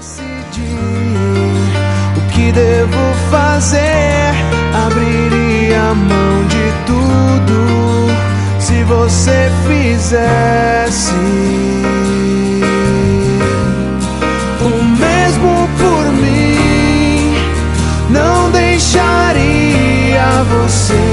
O que devo fazer? Abriria mão de tudo se você fizesse o mesmo por mim. Não deixaria você